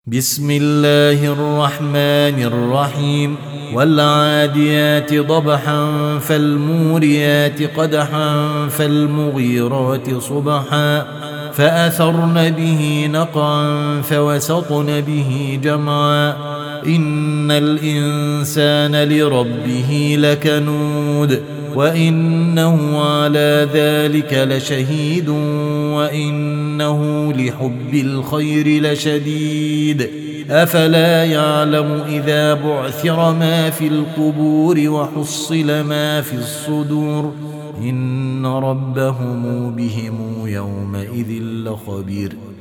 بسم الله الرحمن الرحيم والعاديات ضبحا فالموريات قدحا فالمغيرات صبحا فأثرن به نقعا فوسطن به جمعا إن الإنسان لربه لكنود وإنه على ذلك لشهيد وإنه لحب الخير لشديد أفلا يعلم إذا بعثر ما في القبور وحصل ما في الصدور إن ربهم بهم يومئذ لخبير